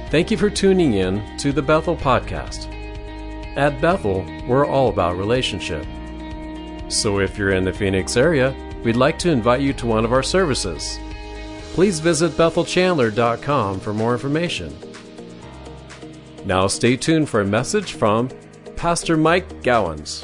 Thank you for tuning in to the Bethel Podcast. At Bethel, we're all about relationship. So if you're in the Phoenix area, we'd like to invite you to one of our services. Please visit BethelChandler.com for more information. Now stay tuned for a message from Pastor Mike Gowans.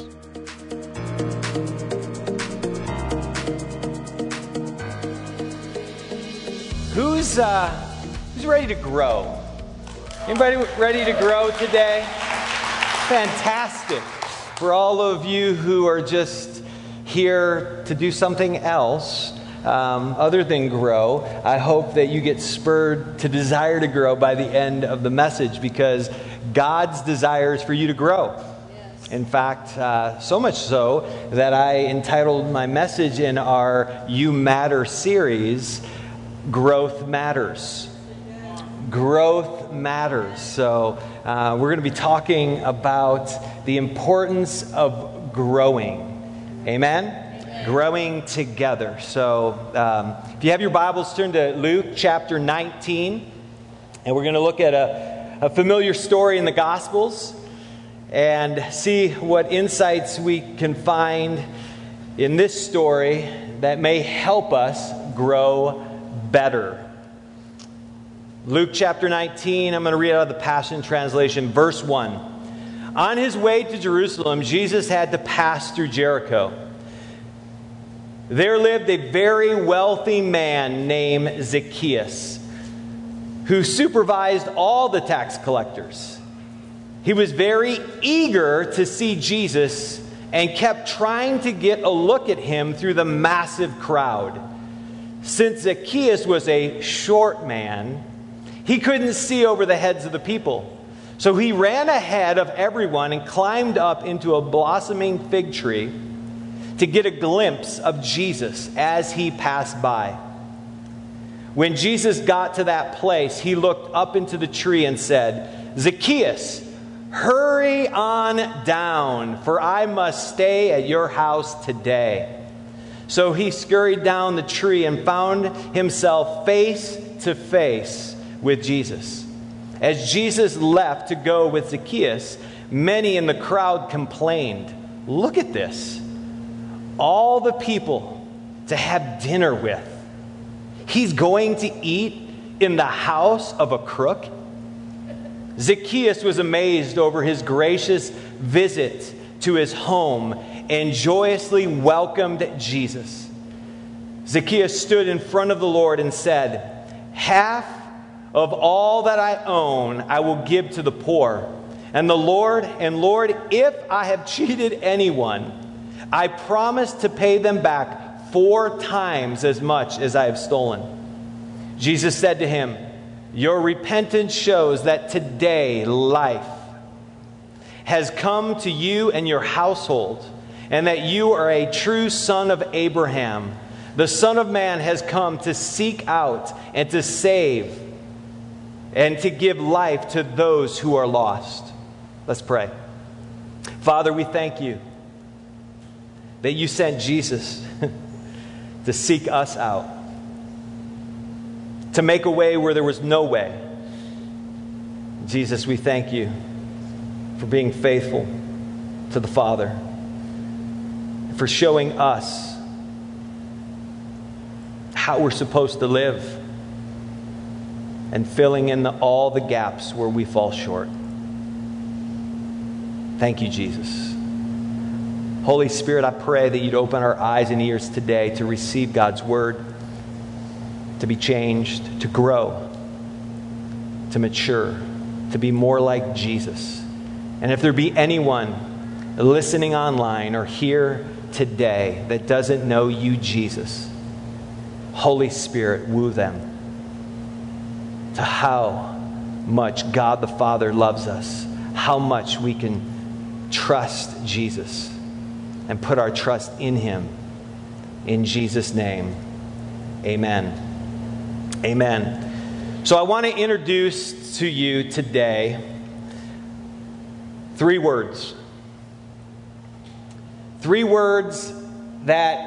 Who's ready to grow? Anybody ready to grow today? Fantastic. For all of you who are just here to do something else other than grow, I hope that you get spurred to desire to grow by the end of the message, because God's desire is for you to grow. In fact, so much so that I entitled my message in our You Matter series, Growth Matters. Growth matters. So we're going to be talking about the importance of growing. Amen? Growing together. So if you have your Bibles, turn to Luke chapter 19. And we're going to look at a familiar story in the Gospels and see what insights we can find in this story that may help us grow better. Luke chapter 19, I'm going to read out of the Passion Translation, verse 1. On his way to Jerusalem, Jesus had to pass through Jericho. There lived a very wealthy man named Zacchaeus, who supervised all the tax collectors. He was very eager to see Jesus and kept trying to get a look at him through the massive crowd. Since Zacchaeus was a short man, he couldn't see over the heads of the people. So he ran ahead of everyone and climbed up into a blossoming fig tree to get a glimpse of Jesus as he passed by. When Jesus got to that place, he looked up into the tree and said, "Zacchaeus, hurry on down, for I must stay at your house today." So he scurried down the tree and found himself face to face with Jesus. As Jesus left to go with Zacchaeus, many in the crowd complained, "Look at this. All the people to have dinner with. He's going to eat in the house of a crook." Zacchaeus was amazed over his gracious visit to his home and joyously welcomed Jesus. Zacchaeus stood in front of the Lord and said, "Half of all that I own, I will give to the poor. And Lord, if I have cheated anyone, I promise to pay them back 4 times as much as I have stolen." Jesus said to him, "Your repentance shows that today life has come to you and your household, and that you are a true son of Abraham. The Son of Man has come to seek out and to save and to give life to those who are lost." Let's pray. Father, we thank you that you sent Jesus to seek us out, to make a way where there was no way. Jesus, we thank you for being faithful to the Father, for showing us how we're supposed to live, and filling in all the gaps where we fall short. Thank you, Jesus. Holy Spirit, I pray that you'd open our eyes and ears today to receive God's word, to be changed, to grow, to mature, to be more like Jesus. And if there be anyone listening online or here today that doesn't know you, Jesus, Holy Spirit, woo them to how much God the Father loves us, how much we can trust Jesus and put our trust in him. In Jesus' name, amen. Amen. So I want to introduce to you today 3 words. 3 words that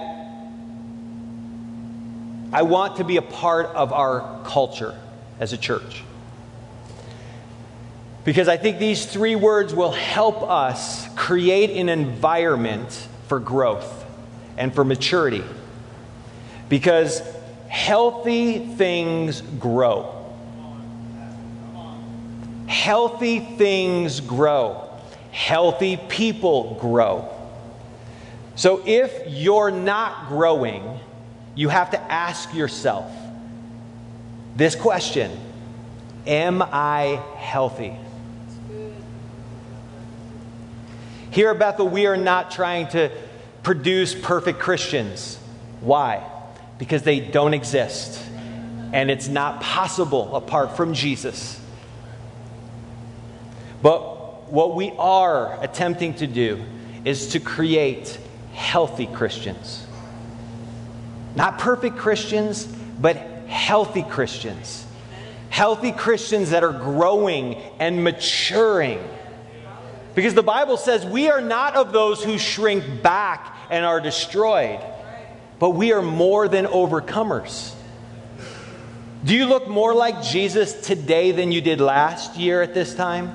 I want to be a part of our culture as a church. Because I think these three words will help us create an environment for growth and for maturity. Because healthy things grow. Healthy things grow. Healthy people grow. So if you're not growing, you have to ask yourself this question: am I healthy? Here at Bethel, we are not trying to produce perfect Christians. Why? Because they don't exist. And it's not possible apart from Jesus. But what we are attempting to do is to create healthy Christians. Not perfect Christians, but healthy Christians. Healthy Christians that are growing and maturing. Because the Bible says we are not of those who shrink back and are destroyed, but we are more than overcomers. Do you look more like Jesus today than you did last year at this time?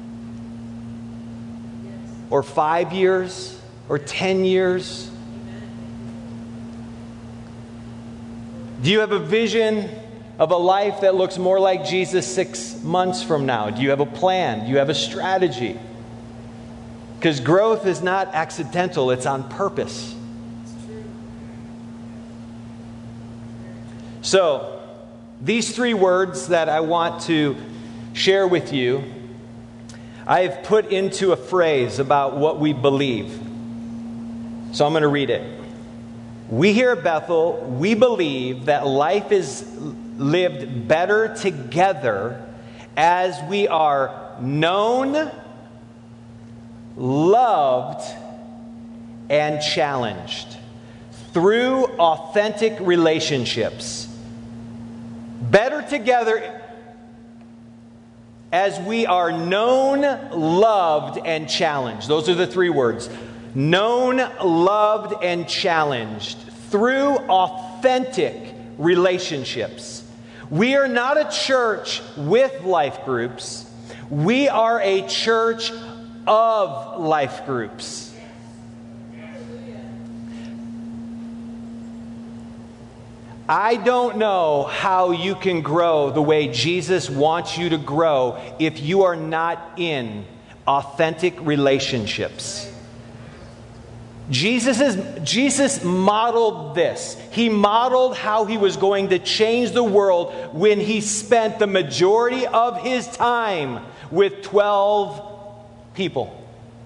Or 5 years? Or 10 years? Do you have a vision of a life that looks more like Jesus 6 months from now? Do you have a plan? Do you have a strategy? Because growth is not accidental, it's on purpose. So, these three words that I want to share with you, I've put into a phrase about what we believe. So I'm going to read it. We here at Bethel, we believe that life is lived better together as we are known, loved, and challenged through authentic relationships. Better together as we are known, loved, and challenged. Those are the three words. Known, loved, and challenged through authentic relationships. We are not a church with life groups. We are a church of life groups. I don't know how you can grow the way Jesus wants you to grow if you are not in authentic relationships. Jesus modeled this. He modeled how he was going to change the world when he spent the majority of his time with 12 people.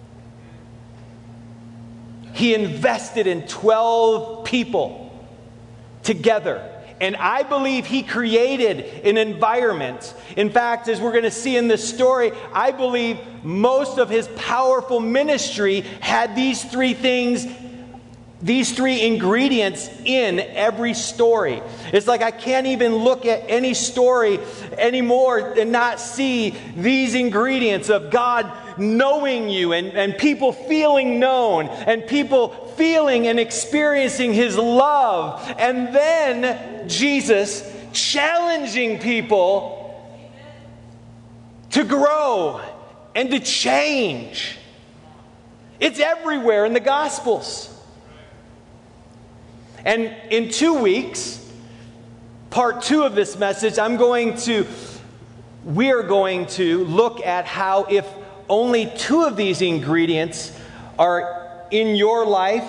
He invested in 12 people together. And I believe he created an environment. In fact, as we're going to see in this story, I believe most of his powerful ministry had these three things, these three ingredients in every story. It's like I can't even look at any story anymore and not see these ingredients of God knowing you and people feeling known and people feeling and experiencing his love. And then Jesus challenging people to grow and to change. It's everywhere in the Gospels. And in 2 weeks, part 2 of this message, we are going to look at how if only 2 of these ingredients are in your life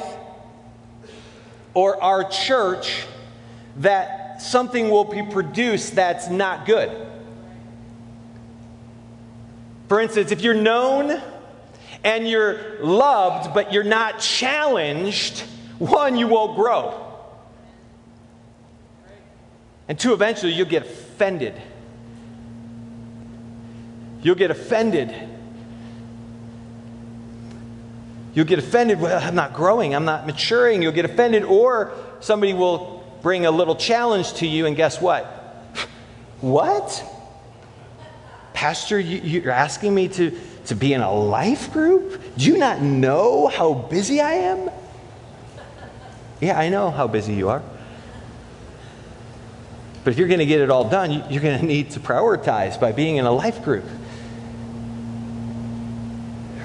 or our church, that something will be produced that's not good. For instance, if you're known and you're loved, but you're not challenged, 1, you won't grow. And 2, eventually you'll get offended. You'll get offended. You'll get offended, well, I'm not growing, I'm not maturing. You'll get offended, or somebody will bring a little challenge to you, and guess what? What? Pastor, you're asking me to be in a life group? Do you not know how busy I am? Yeah, I know how busy you are. But if you're going to get it all done, you're going to need to prioritize by being in a life group.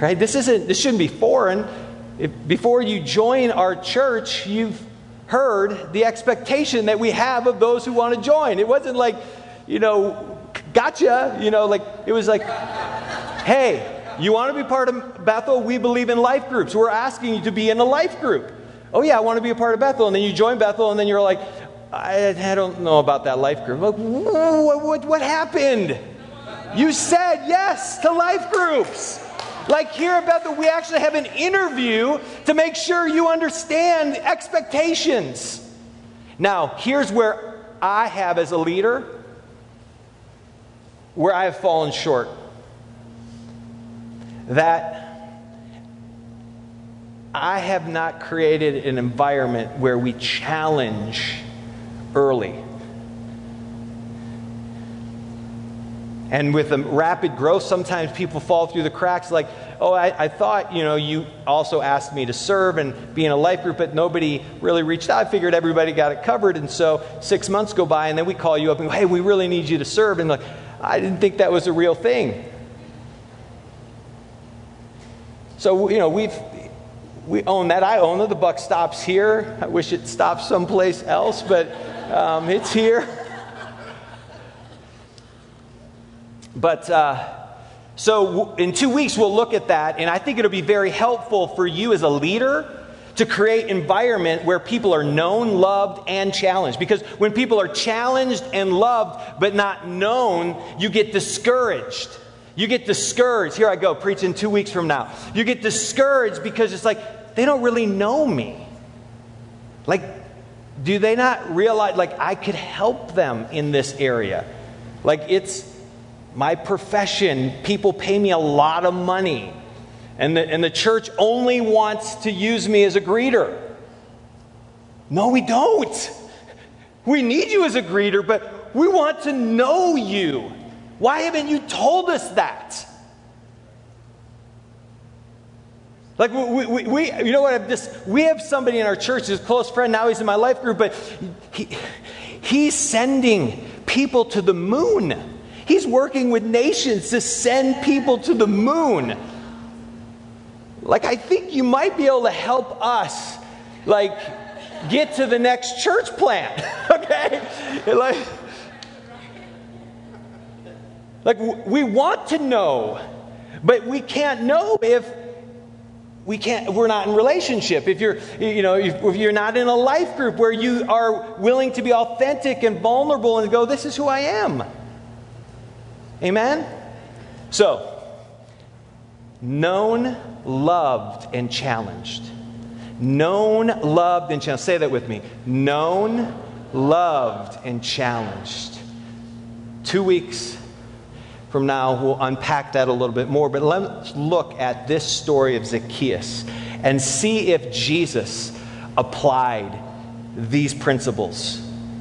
Right? This shouldn't be foreign. Before you join our church, you've heard the expectation that we have of those who want to join. It wasn't like, gotcha. It was like, hey, you want to be part of Bethel? We believe in life groups. We're asking you to be in a life group. Oh yeah, I want to be a part of Bethel. And then you join Bethel, and then you're like, I don't know about that life group. Like, what happened? You said yes to life groups. Like here at Bethel, we actually have an interview to make sure you understand expectations. Now, here's where I have, as a leader, where I have fallen short. That I have not created an environment where we challenge early. And with the rapid growth, sometimes people fall through the cracks like, oh, I thought, you also asked me to serve and be in a life group, but nobody really reached out. I figured everybody got it covered. And so 6 months go by, and then we call you up and go, hey, we really need you to serve. And I didn't think that was a real thing. So, we own that. I own it. The buck stops here. I wish it stopped someplace else, but it's here. But so in 2 weeks, we'll look at that, and I think it'll be very helpful for you as a leader to create an environment where people are known, loved, and challenged. Because when people are challenged and loved but not known, you get discouraged. You get discouraged. Here I go, preaching 2 weeks from now. You get discouraged because it's like, they don't really know me. Like, do they not realize, I could help them in this area? It's my profession. People pay me a lot of money. And the church only wants to use me as a greeter. No, we don't. We need you as a greeter, but we want to know you. Why haven't you told us that? We have somebody in our church who's a close friend. Now he's in my life group, but he's sending people to the moon. He's working with nations to send people to the moon. I think you might be able to help us, get to the next church plant. Okay? We want to know, but we can't know if we're not in relationship. If you're not in a life group where you are willing to be authentic and vulnerable and go, this is who I am. Amen? So, known, loved, and challenged. Known, loved, and challenged. Say that with me. Known, loved, and challenged. 2 weeks from now, we'll unpack that a little bit more. But let's look at this story of Zacchaeus and see if Jesus applied these principles.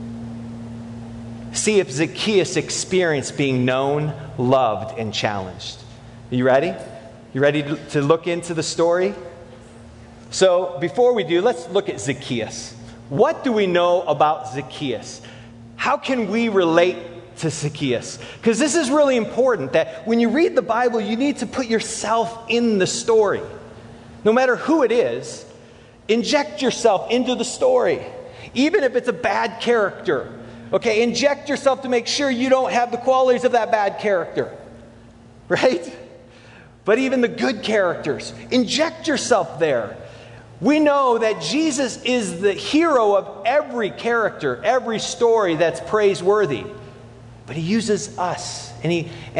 See if Zacchaeus experienced being known, loved, and challenged. Are you ready? You ready to look into the story? So before we do, let's look at Zacchaeus. What do we know about Zacchaeus? How can we relate to Zacchaeus? Because this is really important, that when you read the Bible, you need to put yourself in the story. No matter who it is, inject yourself into the story. Even if it's a bad character. Okay, inject yourself to make sure you don't have the qualities of that bad character. Right? But even the good characters, inject yourself there. We know that Jesus is the hero of every character, every story that's praiseworthy. But he uses us, and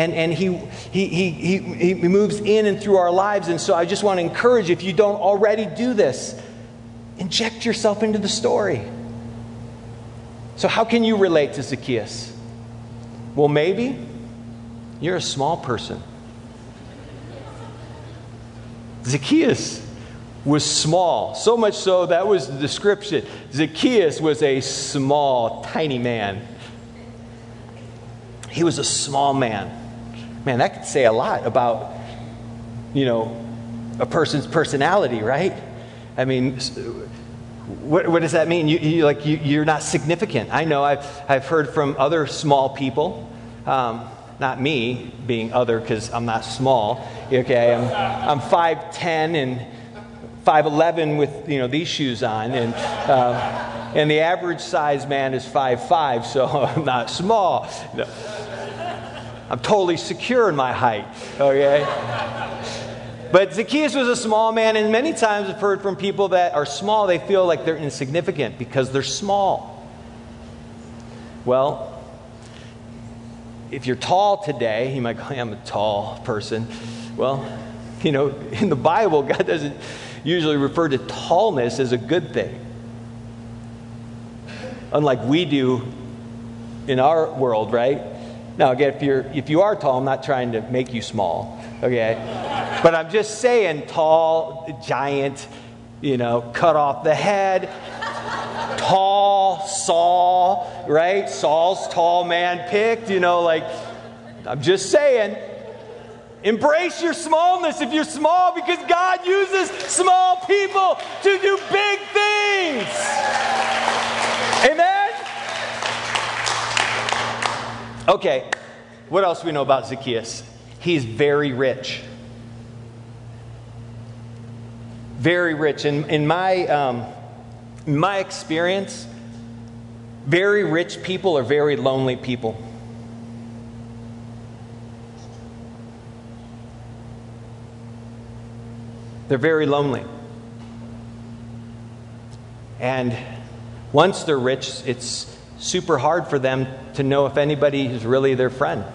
he moves in and through our lives. And so I just want to encourage you, if you don't already do this, inject yourself into the story. So how can you relate to Zacchaeus? Well, maybe you're a small person. Zacchaeus was small, so much so that was the description. Zacchaeus was a small, tiny man. He was a small man. Man, that could say a lot about, a person's personality, right? I mean, what does that mean? You're not significant. I know I've heard from other small people. Not not me being other because I'm not small. Okay, I'm 5'10" and 5'11" with these shoes on, and the average size man is 5'5", so I'm not small. No. I'm totally secure in my height. Okay. But Zacchaeus was a small man, and many times I've heard from people that are small, they feel like they're insignificant because they're small. Well, if you're tall today, you might go, I'm a tall person. Well, in the Bible, God doesn't usually refer to tallness as a good thing. Unlike we do in our world, right? Now, again, if you are tall, I'm not trying to make you small, okay? But I'm just saying tall, giant, cut off the head, tall, Saul, right? Saul's tall man picked, I'm just saying, embrace your smallness if you're small, because God uses small people to do big things. Amen? Okay, what else do we know about Zacchaeus? He's very rich. Very rich. In my experience, very rich people are very lonely people. They're very lonely. And once they're rich, it's super hard for them to know if anybody is really their friend.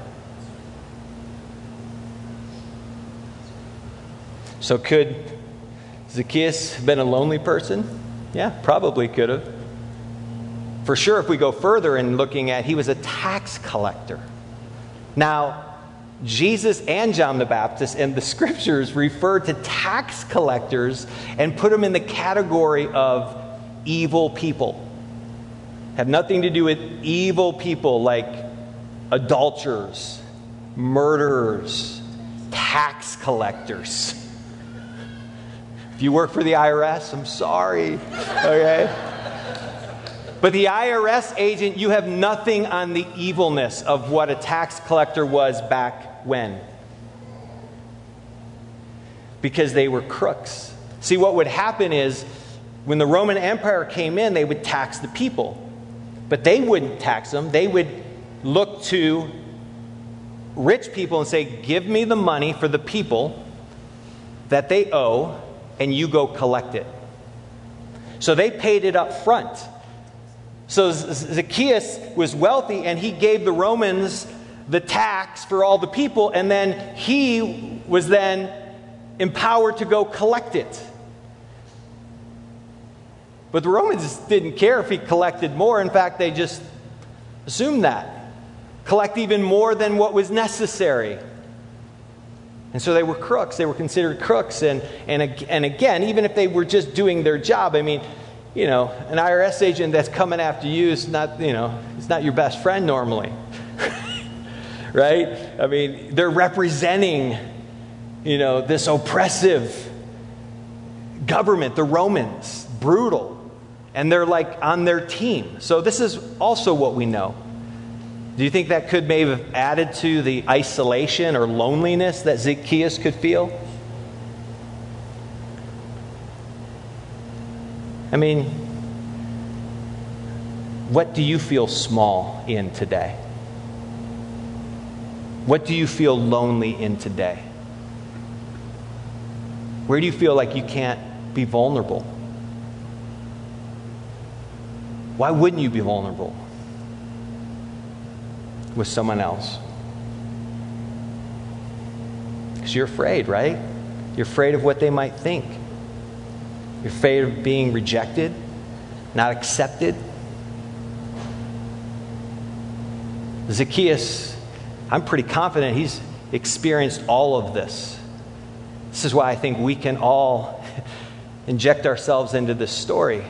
So could Zacchaeus have been a lonely person? Yeah, probably could have. For sure, if we go further in looking at, he was a tax collector. Now, Jesus and John the Baptist and the scriptures refer to tax collectors and put them in the category of evil people. Have nothing to do with evil people like adulterers, murderers, tax collectors. If you work for the IRS, I'm sorry, okay? But the IRS agent, you have nothing on the evilness of what a tax collector was back when. Because they were crooks. See, what would happen is, when the Roman Empire came in, they would tax the people. But they wouldn't tax them. They would look to rich people and say, give me the money for the people that they owe, and you go collect it. So they paid it up front. So Zacchaeus was wealthy, and he gave the Romans the tax for all the people, and then he was then empowered to go collect it. But the Romans didn't care if he collected more. In fact, they just assumed that. Collect even more than what was necessary. And so they were crooks. They were considered crooks. And again, even if they were just doing their job, I mean, an IRS agent that's coming after you is not, it's not your best friend normally. Right? I mean, they're representing, this oppressive government, the Romans, brutal. And they're like on their team. So this is also what we know. Do you think that could maybe have added to the isolation or loneliness that Zacchaeus could feel? I mean, what do you feel small in today? What do you feel lonely in today? Where do you feel like you can't be vulnerable? Why wouldn't you be vulnerable with someone else? Because you're afraid, right? You're afraid of what they might think. You're afraid of being rejected, not accepted. Zacchaeus, I'm pretty confident he's experienced all of this. This is why I think we can all inject ourselves into this story.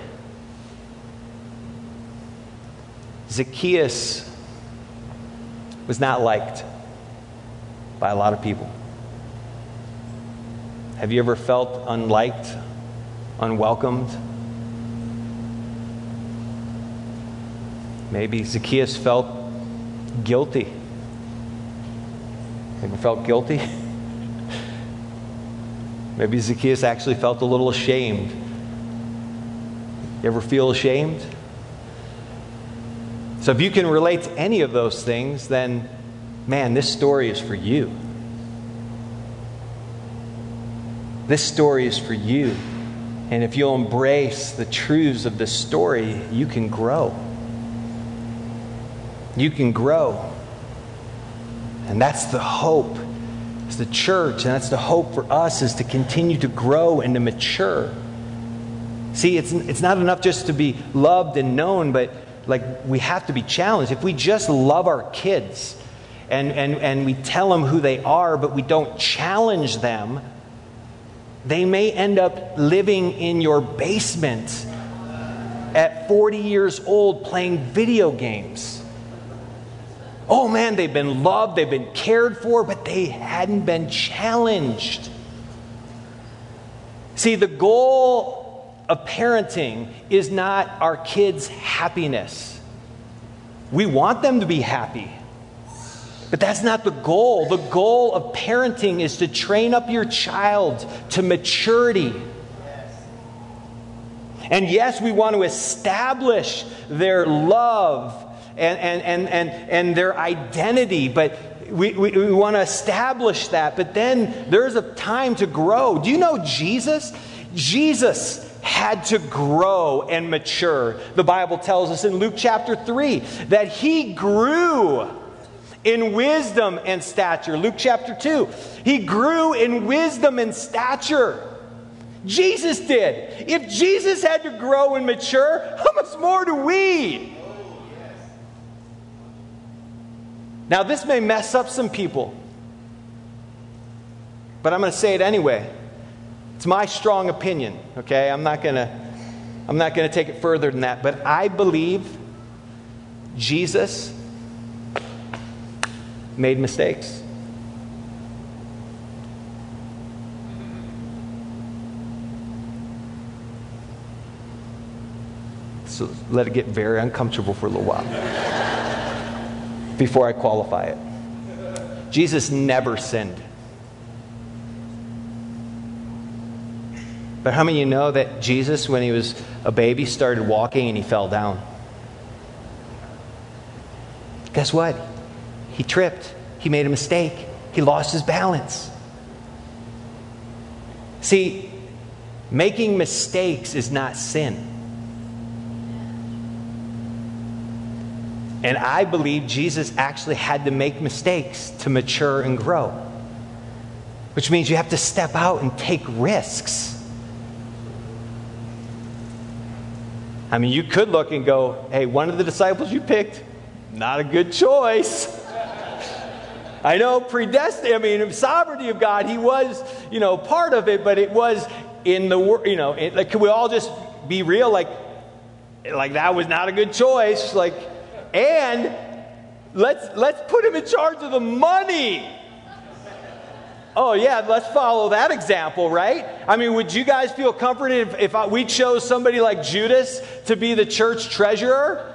Zacchaeus was not liked by a lot of people. Have you ever felt unliked, unwelcomed? Maybe Zacchaeus felt guilty. Ever felt guilty? Maybe Zacchaeus actually felt a little ashamed. You ever feel ashamed? So if you can relate to any of those things, then, man, this story is for you. This story is for you. And if you'll embrace the truths of this story, you can grow. You can grow. And that's the hope. It's the church, and that's the hope for us, is to continue to grow and to mature. See, it's not enough just to be loved and known, but we have to be challenged. If we just love our kids and we tell them who they are, but we don't challenge them, they may end up living in your basement at 40 years old playing video games. Oh man, they've been loved, they've been cared for, but they hadn't been challenged. See, the goal of parenting is not our kids' happiness. We want them to be happy, but that's not the goal. The goal of parenting is to train up your child to maturity. And yes, we want to establish their love and their identity, but we want to establish that. But then there's a time to grow. Do you know Jesus? Jesus had to grow and mature. The Bible tells us in Luke chapter 3 that he grew in wisdom and stature. Luke chapter 2, he grew in wisdom and stature. Jesus did. If Jesus had to grow and mature, how much more do we? Now, this may mess up some people, but I'm going to say it anyway. It's my strong opinion, okay? I'm not going to take it further than that, but I believe Jesus made mistakes. So let it get very uncomfortable for a little while before I qualify it. Jesus never sinned. But how many of you know that Jesus, when he was a baby, started walking and he fell down? Guess what? He tripped. He made a mistake. He lost his balance. See, making mistakes is not sin. And I believe Jesus actually had to make mistakes to mature and grow. Which means you have to step out and take risks. I mean, you could look and go, hey, one of the disciples you picked, not a good choice. I know, predestined, I mean, sovereignty of God, he was, part of it, but it was in the, could we all just be real? Like that was not a good choice. And let's put him in charge of the money. Oh yeah, let's follow that example, right? I mean, would you guys feel comforted if we chose somebody like Judas to be the church treasurer?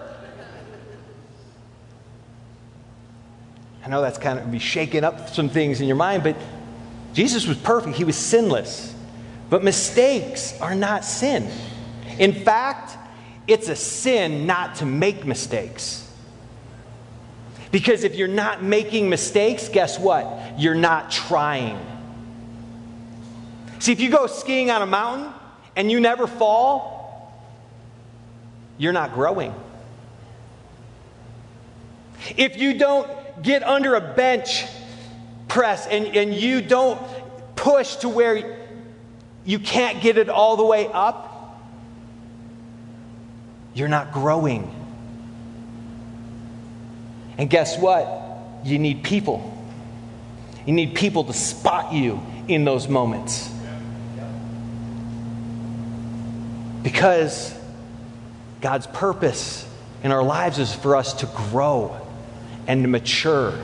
I know that's kind of be shaking up some things in your mind, but Jesus was perfect. He was sinless. But mistakes are not sin. In fact, it's a sin not to make mistakes. Because if you're not making mistakes, guess what? You're not trying. See, if you go skiing on a mountain and you never fall, you're not growing. If you don't get under a bench press and you don't push to where you can't get it all the way up, you're not growing. And guess what? You need people. You need people to spot you in those moments. Because God's purpose in our lives is for us to grow and to mature.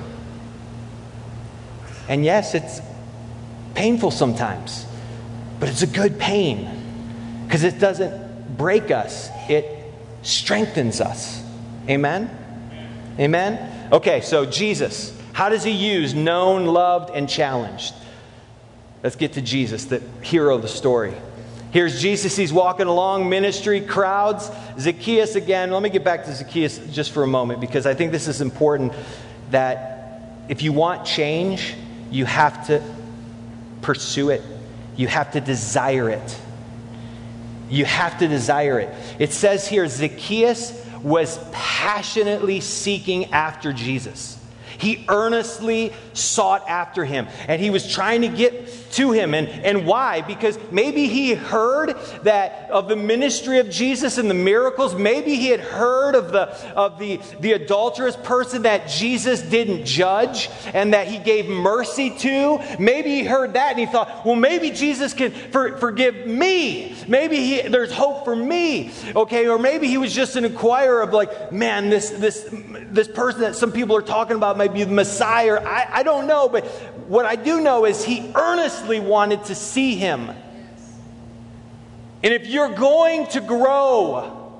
And yes, it's painful sometimes, but it's a good pain because it doesn't break us. It strengthens us. Amen? Amen? Okay, so Jesus. How does he use known, loved, and challenged? Let's get to Jesus, the hero of the story. Here's Jesus. He's walking along, ministry, crowds. Zacchaeus again. Let me get back to Zacchaeus just for a moment, because I think this is important, that if you want change, you have to pursue it. You have to desire it. You have to desire it. It says here, Zacchaeus was passionately seeking after Jesus. He earnestly sought after him, and he was trying to get to him. And why? Because maybe he heard that of the ministry of Jesus and the miracles. Maybe he had heard of the adulterous person that Jesus didn't judge and that he gave mercy to. Maybe he heard that and he thought, well, maybe Jesus can forgive me. Maybe there's hope for me. Okay, or maybe he was just an inquirer of like, man, this person that some people are talking about might be the Messiah. I don't know, but what I do know is he earnestly wanted to see him. And if you're going to grow,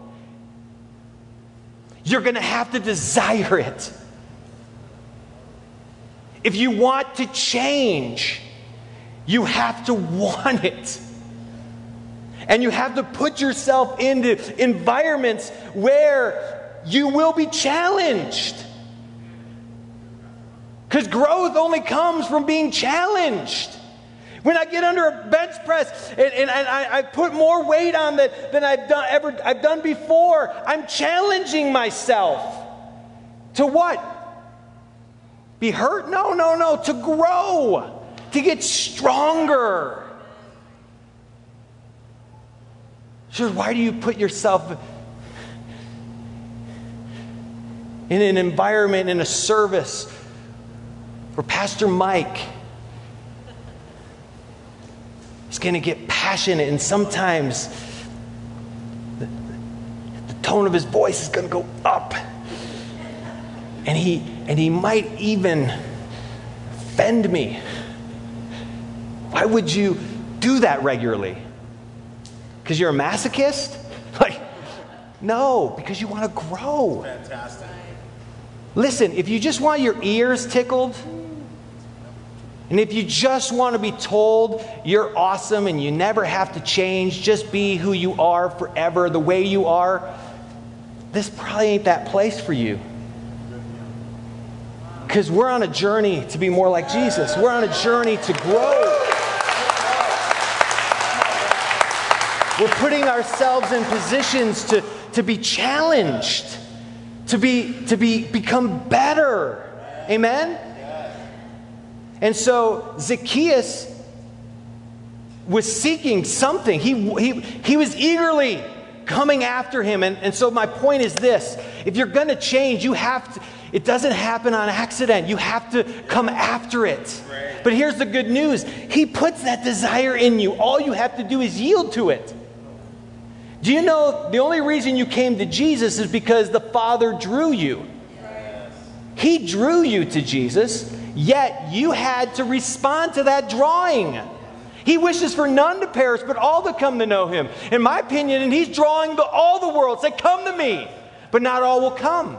you're going to have to desire it. If you want to change, you have to want it. And you have to put yourself into environments where you will be challenged. Because growth only comes from being challenged. When I get under a bench press and I put more weight on that than I've done before, I'm challenging myself. To what? Be hurt? No. To grow. To get stronger. Sure, why do you put yourself in an environment, in a service, where Pastor Mike is going to get passionate, and sometimes the tone of his voice is going to go up, and he might even offend me? Why would you do that regularly? Because you're a masochist? Like, no, because you want to grow. Fantastic. Listen, if you just want your ears tickled, and if you just want to be told you're awesome and you never have to change, just be who you are forever, the way you are, this probably ain't that place for you. Because we're on a journey to be more like Jesus. We're on a journey to grow. We're putting ourselves in positions to be challenged, to become better. Amen? And so Zacchaeus was seeking something. He was eagerly coming after him. And so my point is this. If you're going to change, you have to. It doesn't happen on accident. You have to come after it. Right. But here's the good news. He puts that desire in you. All you have to do is yield to it. Do you know the only reason you came to Jesus is because the Father drew you? Yes. He drew you to Jesus, yet you had to respond to that drawing. He wishes for none to perish, but all to come to know him. In my opinion, and he's drawing all the world. Say, come to me. But not all will come.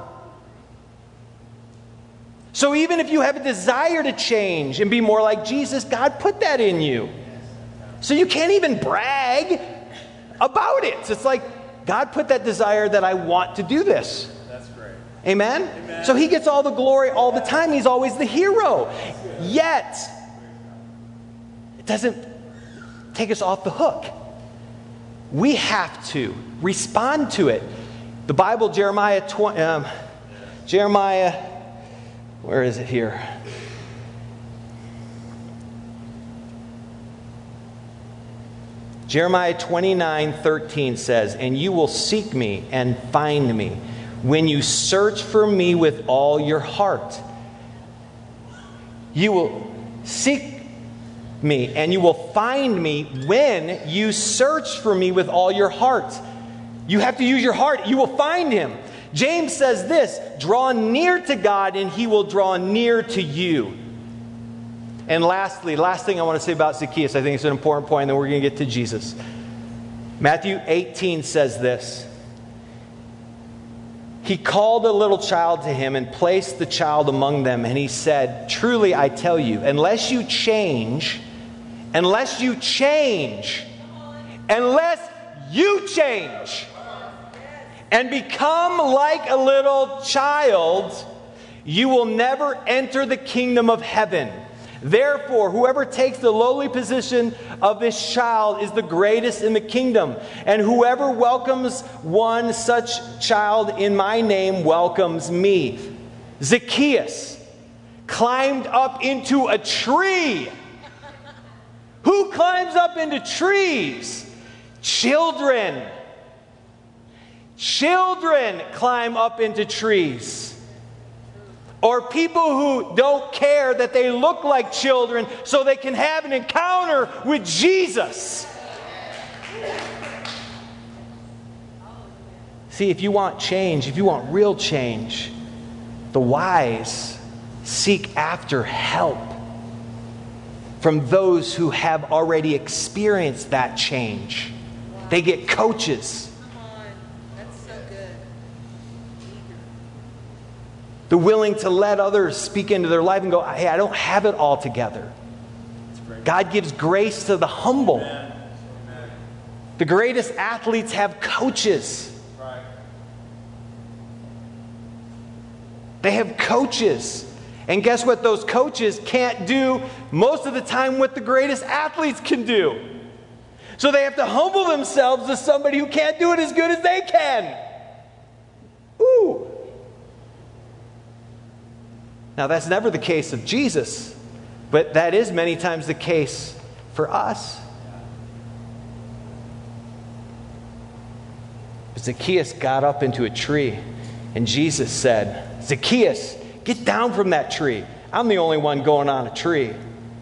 So even if you have a desire to change and be more like Jesus, God put that in you. So you can't even brag about it. It's like, God put that desire that I want to do this. That's great. Amen? Amen? So he gets all the glory all the time. He's always the hero. Yet, it doesn't take us off the hook. We have to respond to it. The Bible, Jeremiah, where is it here? Jeremiah 29:13 says, "And you will seek me and find me when you search for me with all your heart." You will seek me and you will find me when you search for me with all your heart. You have to use your heart. You will find him. James says this, draw near to God and he will draw near to you. And last thing I want to say about Zacchaeus, I think it's an important point, and then we're going to get to Jesus. Matthew 18 says this. He called a little child to him and placed the child among them. And he said, truly I tell you, unless you change, and become like a little child, you will never enter the kingdom of heaven. Therefore, whoever takes the lowly position of this child is the greatest in the kingdom. And whoever welcomes one such child in my name welcomes me. Zacchaeus climbed up into a tree. Who climbs up into trees? Children. Children climb up into trees. Or people who don't care that they look like children so they can have an encounter with Jesus. See, if you want change, if you want real change, the wise seek after help from those who have already experienced that change. They get coaches. They're willing to let others speak into their life and go, hey, I don't have it all together. God gives grace to the humble. Amen. The greatest athletes have coaches. Right. They have coaches. And guess what? Those coaches can't do most of the time what the greatest athletes can do. So they have to humble themselves to somebody who can't do it as good as they can. Ooh. Now, that's never the case of Jesus, but that is many times the case for us. Zacchaeus got up into a tree, and Jesus said, Zacchaeus, get down from that tree. I'm the only one going on a tree.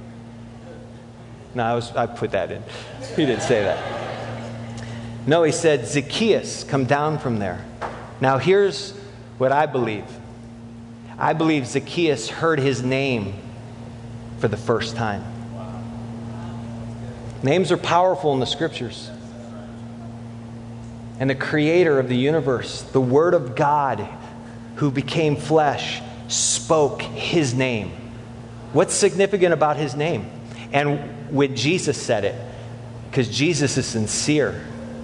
No, I put that in. He didn't say that. No, he said, Zacchaeus, come down from there. Now, here's what I believe. I believe Zacchaeus heard his name for the first time. Names are powerful in the Scriptures. And the Creator of the universe, the Word of God, who became flesh, spoke his name. What's significant about his name? And when Jesus said it, because Jesus is sincere.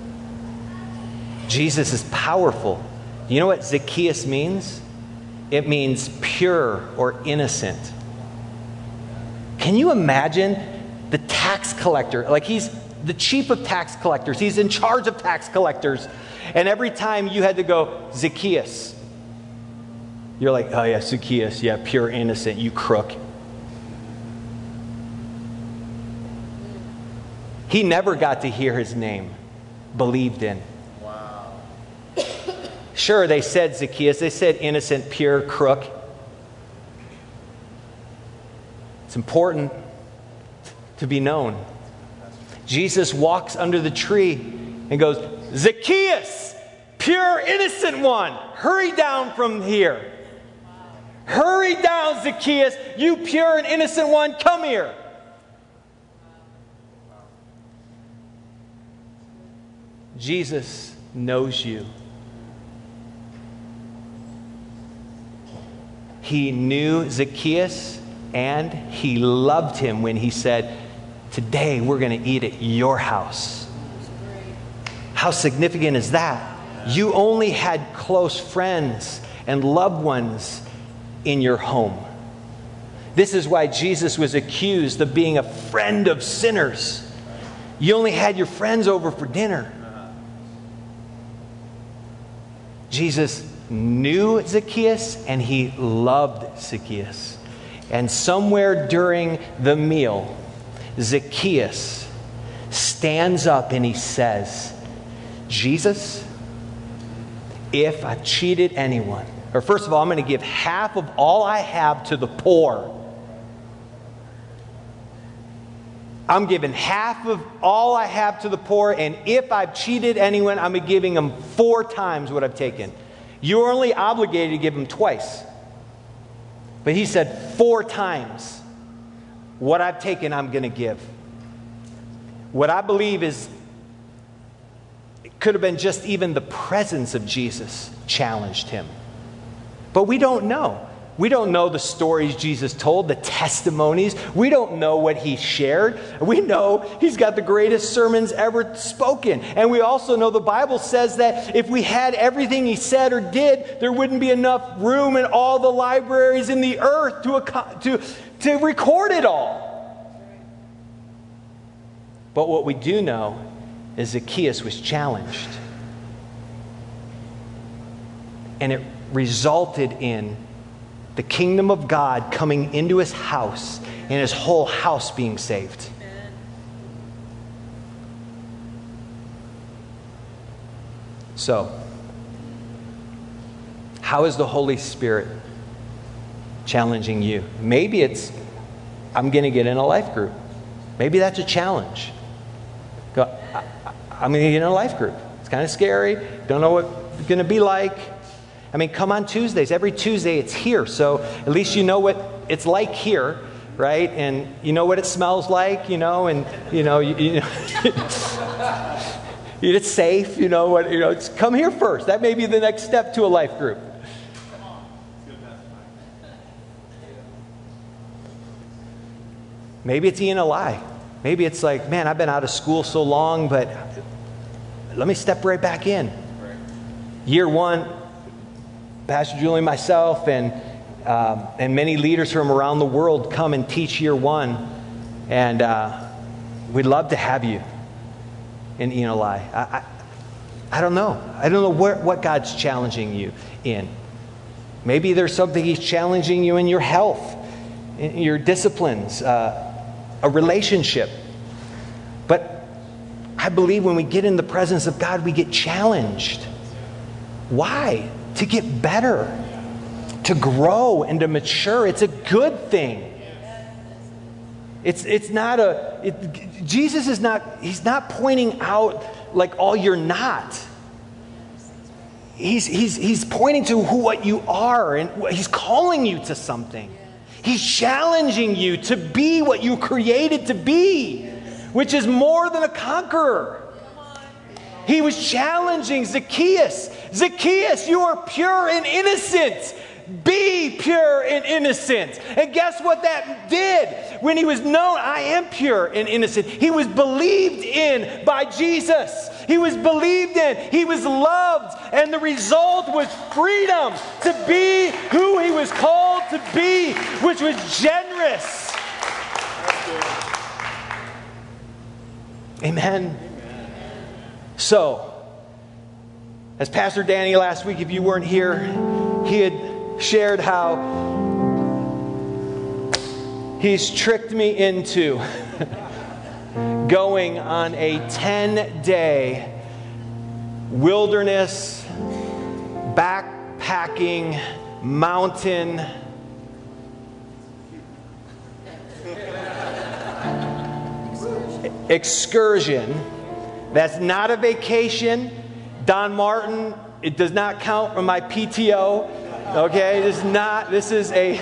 Jesus is powerful. You know what Zacchaeus means? It means pure or innocent. Can you imagine the tax collector? Like, he's the chief of tax collectors. He's in charge of tax collectors. And every time you had to go, Zacchaeus, you're like, oh yeah, Zacchaeus, yeah, pure innocent, you crook. He never got to hear his name believed in. Sure, they said Zacchaeus. They said innocent, pure, crook. It's important to be known. Jesus walks under the tree and goes, Zacchaeus, pure, innocent one, hurry down from here. Hurry down, Zacchaeus, you pure and innocent one, come here. Jesus knows you. He knew Zacchaeus, and he loved him when he said, today we're going to eat at your house. How significant is that? You only had close friends and loved ones in your home. This is why Jesus was accused of being a friend of sinners. You only had your friends over for dinner. Jesus knew Zacchaeus, and he loved Zacchaeus. And somewhere during the meal, Zacchaeus stands up and he says, Jesus, if I've cheated anyone, or first of all, I'm going to give half of all I have to the poor. I'm giving half of all I have to the poor, and if I've cheated anyone, I'm giving them 4 times what I've taken. You're only obligated to give them twice. But he said 4 times what I've taken, I'm going to give. What I believe is could have been just even the presence of Jesus challenged him. But we don't know. We don't know the stories Jesus told, the testimonies. We don't know what he shared. We know he's got the greatest sermons ever spoken. And we also know the Bible says that if we had everything he said or did, there wouldn't be enough room in all the libraries in the earth to record it all. But what we do know is Zacchaeus was challenged. And it resulted in the kingdom of God coming into his house and his whole house being saved. So, how is the Holy Spirit challenging you? Maybe it's, I'm going to get in a life group. Maybe that's a challenge. I'm going to get in a life group. It's kind of scary. Don't know what it's going to be like. I mean, come on Tuesdays. Every Tuesday it's here. So at least you know what it's like here, right? And you know what it smells like, and it's safe, it's come here first. That may be the next step to a life group. Maybe it's E&LI. Maybe it's like, man, I've been out of school so long, but let me step right back in. Year one, Pastor Julie and myself and many leaders from around the world come and teach year one. And we'd love to have you in E&LI. I don't know. I don't know what God's challenging you in. Maybe there's something he's challenging you in your health, in your disciplines, a relationship. But I believe when we get in the presence of God, we get challenged. Why? To get better, to grow and to mature. It's a good thing. It's not Jesus is not, he's not pointing out like all you're not. He's pointing to what you are, and he's calling you to something. He's challenging you to be what you created to be, which is more than a conqueror. He was challenging Zacchaeus. Zacchaeus, you are pure and innocent. Be pure and innocent. And guess what that did? When he was known, I am pure and innocent. He was believed in by Jesus. He was believed in. He was loved. And the result was freedom to be who he was called to be, which was generous. Amen. So, as Pastor Danny last week, if you weren't here, he had shared how he's tricked me into going on a 10-day wilderness, backpacking, mountain excursion. That's not a vacation. Don Martin, it does not count on my PTO. Okay, this is a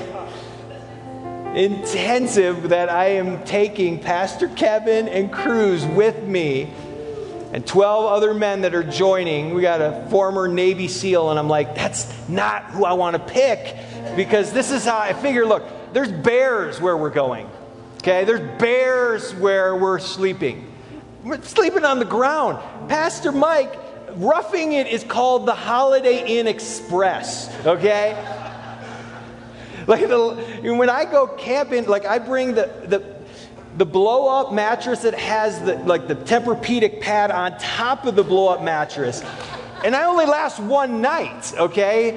intensive that I am taking Pastor Kevin and Cruz with me and 12 other men that are joining. We got a former Navy SEAL, and I'm like, that's not who I want to pick, because this is how I figure, look, there's bears where we're going. Okay, there's bears where we're sleeping. We're sleeping on the ground. Pastor Mike, roughing it is called the Holiday Inn Express, okay? Like when I go camping, like I bring the blow-up mattress that has the Tempur-Pedic pad on top of the blow-up mattress. And I only last one night, okay?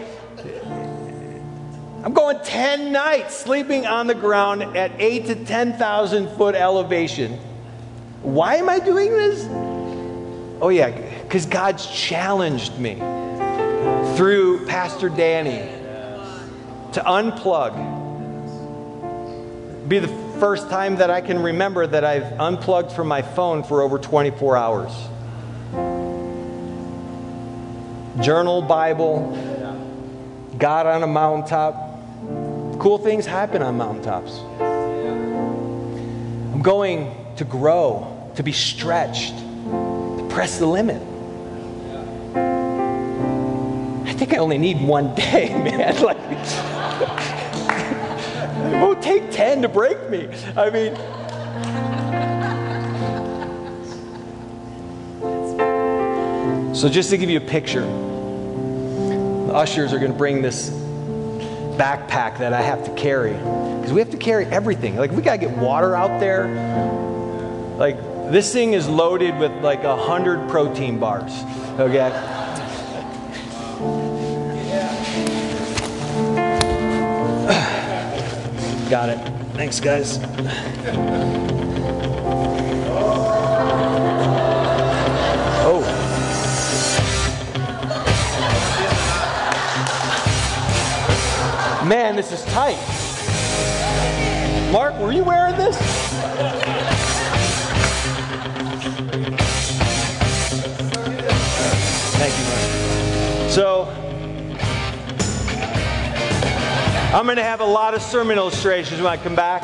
I'm going 10 nights sleeping on the ground at 8,000 to 10,000 foot elevation. Why am I doing this? Oh yeah, because God's challenged me through Pastor Danny to unplug. Be the first time that I can remember that I've unplugged from my phone for over 24 hours. Journal, Bible, God on a mountaintop. Cool things happen on mountaintops. I'm going to grow, to be stretched, to press the limit. think I only need one day, man. Like, it won't take 10 to break me. I mean, so just to give you a picture, the ushers are going to bring this backpack that I have to carry, because we have to carry everything. Like, we got to get water out there. Like, this thing is loaded with like 100 protein bars, okay? Got it. Thanks, guys. Oh. Man, this is tight. Mark, were you wearing this? Thank you, Mark. So, I'm going to have a lot of sermon illustrations when I come back.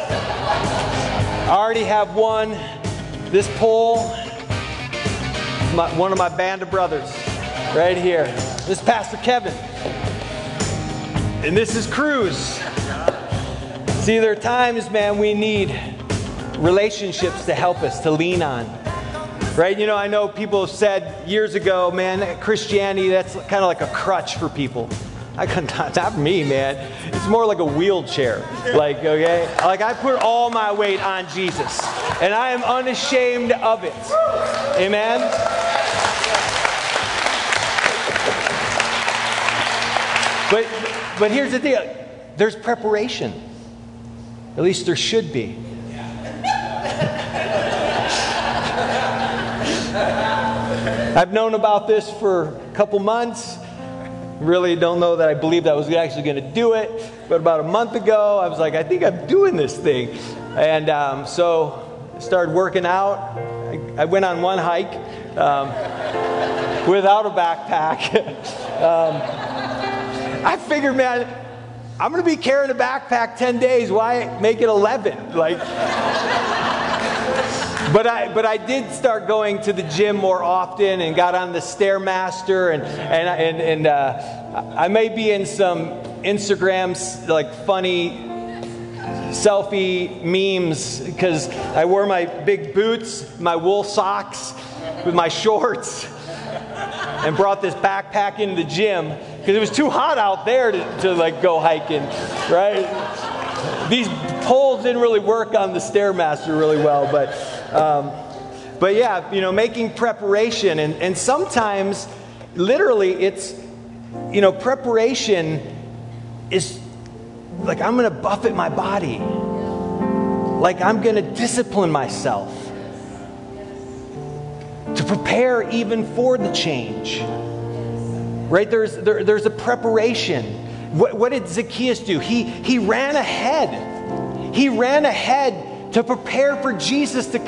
I already have one. This pole, one of my band of brothers, right here. This is Pastor Kevin. And this is Cruz. See, there are times, man, we need relationships to help us, to lean on. Right? You know, I know people have said years ago, man, Christianity, that's kind of like a crutch for people. Not me, man. It's more like a wheelchair. Like, okay? Like, I put all my weight on Jesus. And I am unashamed of it. Amen? But here's the deal. There's preparation. At least there should be. I've known about this for a couple months. Really don't know that I believed I was actually going to do it. But about a month ago, I was like, I think I'm doing this thing. And so I started working out. I went on one hike without a backpack. I figured, man, I'm going to be carrying a backpack 10 days. Why make it 11? Like, but I did start going to the gym more often and got on the Stairmaster, and I may be in some Instagrams, like funny selfie memes, because I wore my big boots, my wool socks with my shorts, and brought this backpack into the gym because it was too hot out there to like go hiking, right? These poles didn't really work on the Stairmaster really well, but yeah, you know, making preparation, and sometimes literally it's, you know, preparation is like, I'm going to buffet my body, like I'm going to discipline myself to prepare even for the change. Right? There's a preparation. What did Zacchaeus do? He ran ahead. He ran ahead to prepare for Jesus to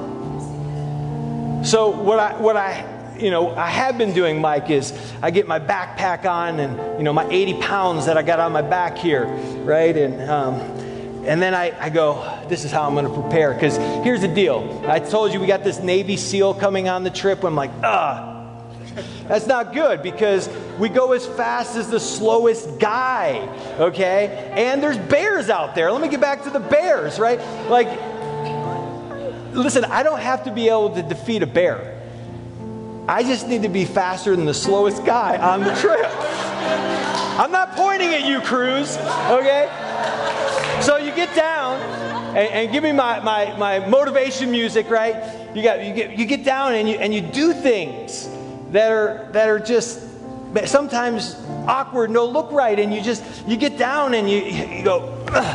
come. So what I have been doing, Mike, is I get my backpack on, and you know, my 80 pounds that I got on my back here, right? And then I go, this is how I'm going to prepare. Because here's the deal. I told you we got this Navy SEAL coming on the trip. I'm like, that's not good, because we go as fast as the slowest guy, okay? And there's bears out there. Let me get back to the bears, right? Like, listen, I don't have to be able to defeat a bear. I just need to be faster than the slowest guy on the trip. I'm not pointing at you, Cruz, okay? So you get down and give me my motivation music, right? You get down and you do things that are just sometimes awkward, no look right, and you get down and you go,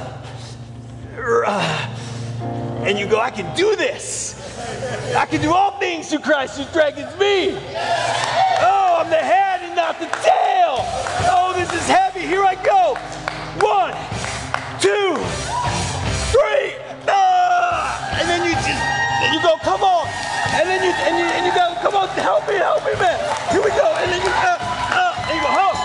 and you go, I can do this. I can do all things through Christ who strengthens me. Oh, I'm the head and not the tail. Oh, this is heavy. Here I go. 1, 2, 3. And then you go, come on. And then you go, come on, help me, man. Here we go. And then you and you go, help.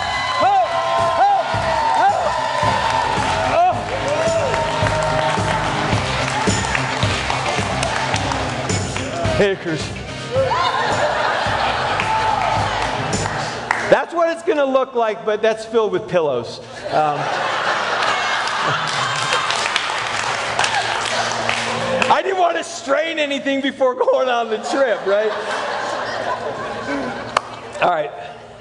Hey, Cruz. That's what it's going to look like, but that's filled with pillows. I didn't want to strain anything before going on the trip, right? All right.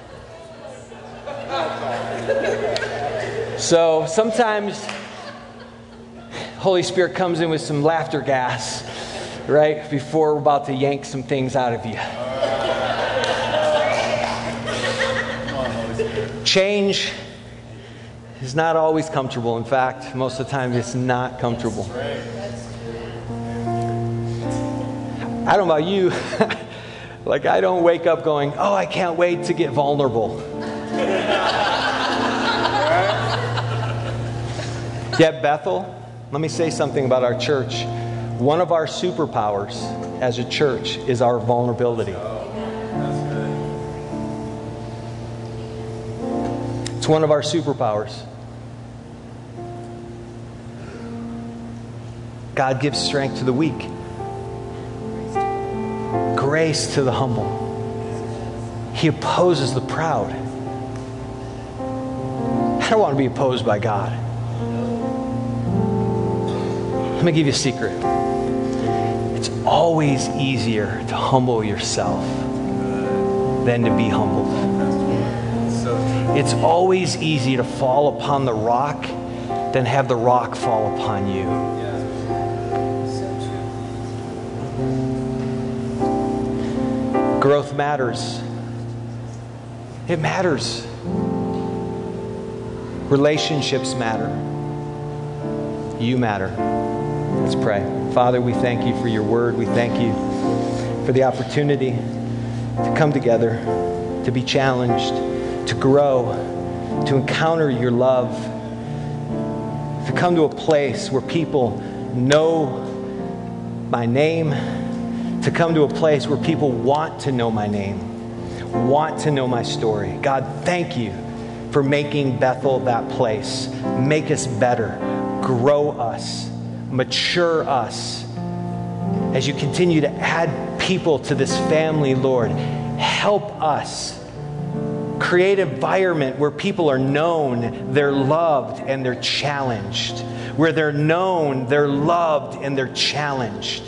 So sometimes Holy Spirit comes in with some laughter gas, right, before we're about to yank some things out of you. Change is not always comfortable. In fact, most of the time it's not comfortable. I don't know about you. Like, I don't wake up going, oh, I can't wait to get vulnerable. Yet Bethel, let me say something about our church. One of our superpowers as a church is our vulnerability. It's one of our superpowers. God gives strength to the weak, grace to the humble. He opposes the proud. I don't want to be opposed by God. Let me give you a secret. It's always easier to humble yourself than to be humbled. It's always easy to fall upon the rock than have the rock fall upon you. Growth matters. It matters. Relationships matter. You matter. Let's pray. Father, we thank you for your word. We thank you for the opportunity to come together, to be challenged, to grow, to encounter your love, to come to a place where people know my name, to come to a place where people want to know my name, want to know my story. God, thank you for making Bethel that place. Make us better. Grow us. Mature us. As you continue to add people to this family, Lord, help us create an environment where people are known, they're loved, and they're challenged. Where they're known, they're loved, and they're challenged.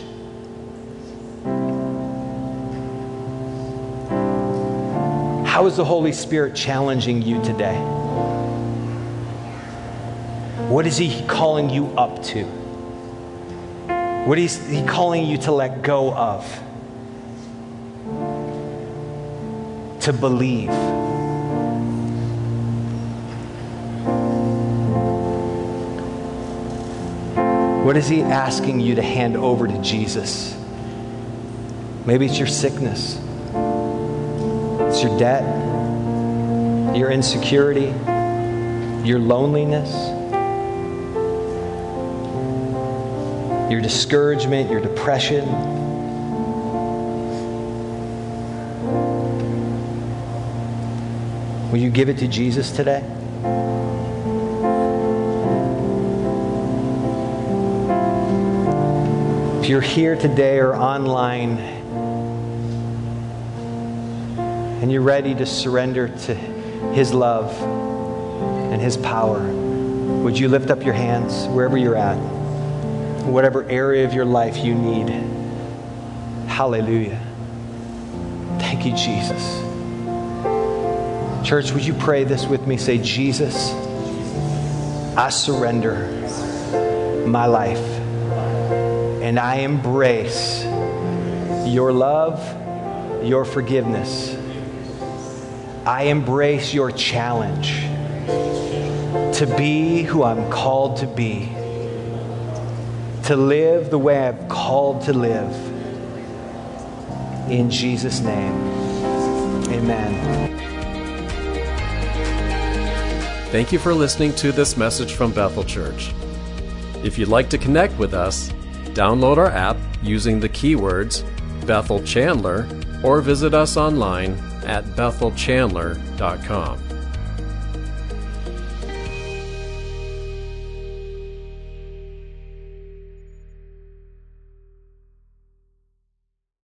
How is the Holy Spirit challenging you today? What is He calling you up to? What is He calling you to let go of? To believe. What is He asking you to hand over to Jesus? Maybe it's your sickness. It's your debt, your insecurity, your loneliness, your discouragement, your depression. Will you give it to Jesus today? If you're here today or online and you're ready to surrender to His love and His power, would you lift up your hands wherever you're at? Whatever area of your life you need. Hallelujah. Thank you, Jesus. Church, would you pray this with me? Say, Jesus, I surrender my life and I embrace your love, your forgiveness. I embrace your challenge to be who I'm called to be. To live the way I've called to live. In Jesus' name, amen. Thank you for listening to this message from Bethel Church. If you'd like to connect with us, download our app using the keywords Bethel Chandler or visit us online at bethelchandler.com.